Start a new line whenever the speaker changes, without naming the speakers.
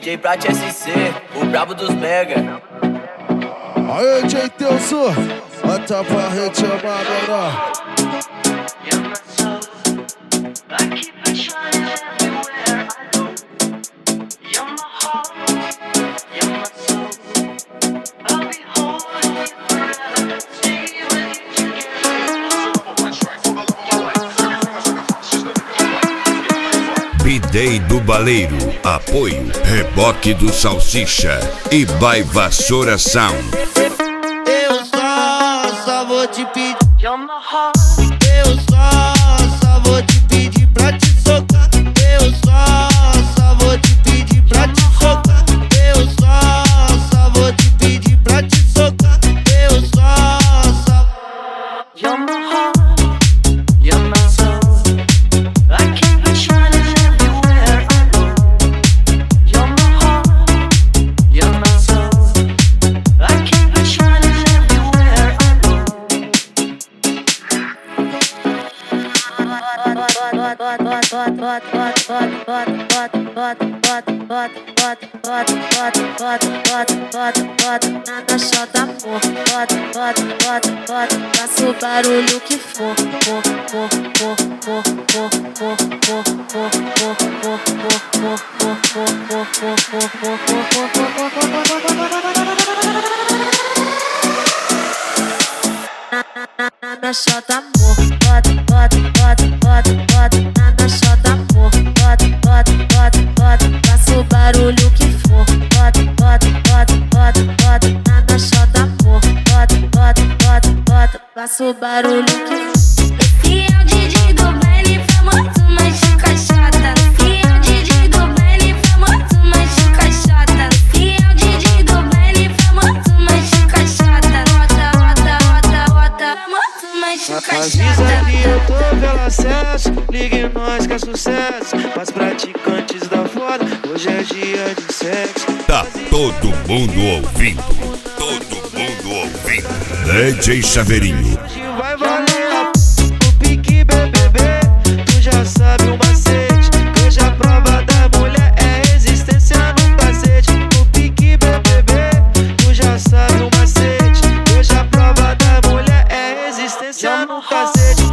DJ Prat SC, o brabo dos mega.
Aê, DJ Teuso, bota pra rede chamar menor.
B-Day do Baleiro, apoio Reboque do Salsicha e By Vassoura Sound.
Eu só vou te pedir. Eu só vou te pedir pra te socar. Eu só vou te pedir pra te socar. Eu só vou te pedir pra te socar. Eu só You're my heart, you're my soul. I keep it shining everywhere I go. You're my heart, you're my soul. I keep it shining everywhere I go. Nada chata, amor. Faça o barulho que for. Nada chata, amor. Nada chata, amor. Faça o barulho que for. Nada chata, amor. Faça o barulho que for. Esse é o DJ do baile famoso, mas chica chata. Esse é o DJ do baile famoso, mas chica chata. Esse é o DJ do baile famoso, mas chica chata. Rota, famoso, mas chica chata.
Avisa que eu tô pelo acesso, ligue nós que é sucesso. Pras praticantes da foda, hoje é dia de sexo.
Tá todo mundo ouvindo, todo mundo ouvindo. DJ Chaveirinho.
Hoje vai valer o pique BBB. Tu já sabe o macete, que hoje a prova da mulher é resistência no cacete. O pique BBB, tu já sabe o macete, que hoje a prova da mulher é resistência no cacete.